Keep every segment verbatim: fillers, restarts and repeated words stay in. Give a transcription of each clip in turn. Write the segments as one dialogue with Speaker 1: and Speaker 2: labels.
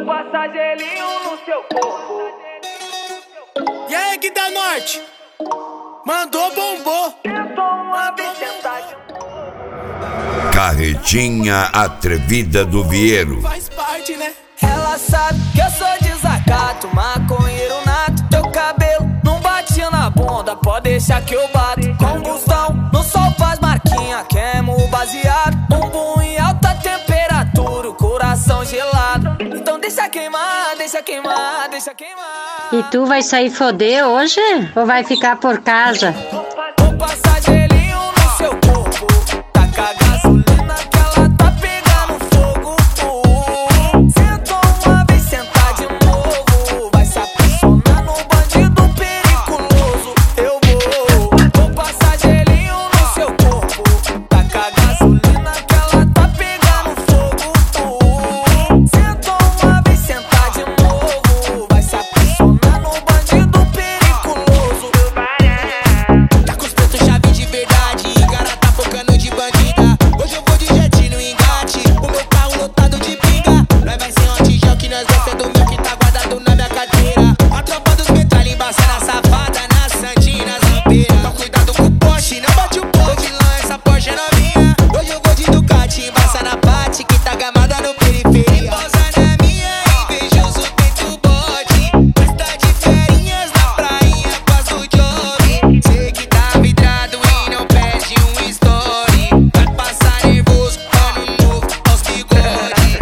Speaker 1: passar gelinho no seu corpo.
Speaker 2: E aí, que da norte? Mandou, bombou.
Speaker 1: Tentou uma vez sentar de
Speaker 3: Carretinha atrevida do Vieiro.
Speaker 2: Faz parte, né?
Speaker 4: Ela sabe que eu sou desacato, maconheiro nato. Teu cabelo não batia na bunda, pode deixar que eu bato. Combustão, no sol faz marquinha, queimo o baseado. Bumbum em alta temperatura, o coração gelado. Então deixa queimar, deixa queimar, deixa queimar.
Speaker 5: E tu vai sair foder hoje? Ou vai ficar por casa?
Speaker 4: Vou passar gelinho no seu corpo, taca a gasolina que ela tá pegando fogo. Sentou uma vez, sentar de novo, vai se apaixonar no bandido periculoso. Eu vou, vou passar gelinho no seu corpo, taca a gasolina que ela tá pegando fogo. Sentou uma vez, sentar de novo, vai se apaixonar no bandido periculoso.
Speaker 2: Tá com os pretos chave de verdade, cara tá focando de bandida. Hoje eu vou de jet no engate, o meu carro lotado de pinga. Nós vai ser um tijão que nós gosta do meu que tá guardado na minha carteira. A tropa dos metralha embaçando a safada na Santina, Zampeira. Então cuidado com o Porsche, não bate o pô de lã, essa Porsche é novinha. Hoje eu vou de Ducati, embaça na Pati que tá gamada no periferia. Pausa na minha, invejoso feito bote. Mas tá de ferinhas na prainha, quase do job. Sei que tá vidrado e não perde um story. Vai passar nervoso, ano novo aos bigode.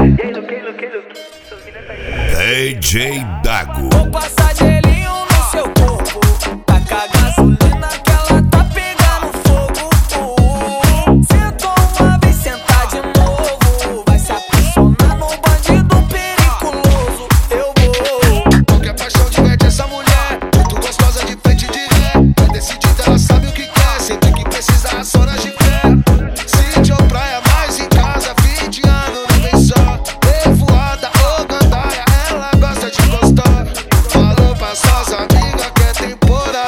Speaker 3: D J Dago.
Speaker 4: Vou passar gelinho no seu corpo, taca a gasolina que ela tá pegando fogo. Sentou uma vez, sentar de novo, vai se apaixonar no bandido periculoso. Eu vou.
Speaker 6: Qualquer paixão diverte essa mulher, muito gostosa de frente de ré. É decidida, ela sabe o que quer, sempre que precisar só na de fé. Sítio ou praia, mais em casa, fim de ano não vem só. Revoada ou gandaia, ela gosta de gostar. Falou pra suas amigas que é temporada.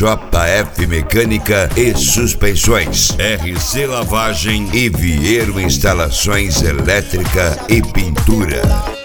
Speaker 3: J F Mecânica e Suspensões, R C Lavagem e Vieiro Instalações Elétrica e Pintura.